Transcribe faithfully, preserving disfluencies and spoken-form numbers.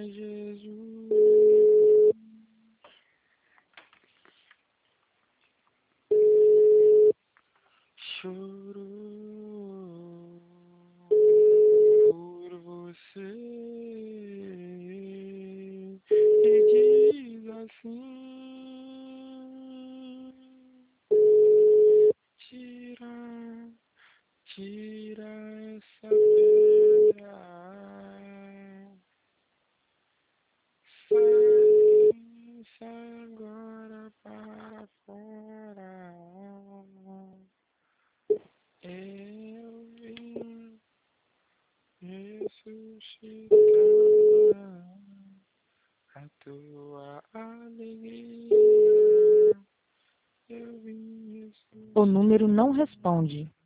Ai, Jesus. Choro por você e diz assim: tira, tira essa pedra, sai, sai agora para fora. Eu vim ressuscitar a tua alegria. Eu vim O número ressuscitar. não responde.